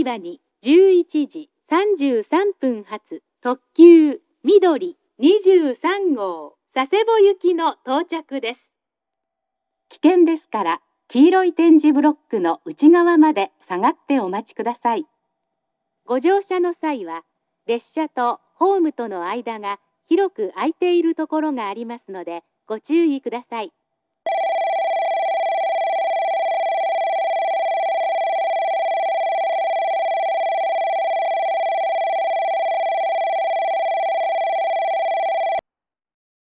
場に11時33分発特急緑23号佐世保行きの到着です。危険ですから黄色い点字ブロックの内側まで下がってお待ちください。ご乗車の際は列車とホームとの間が広く空いているところがありますのでご注意ください。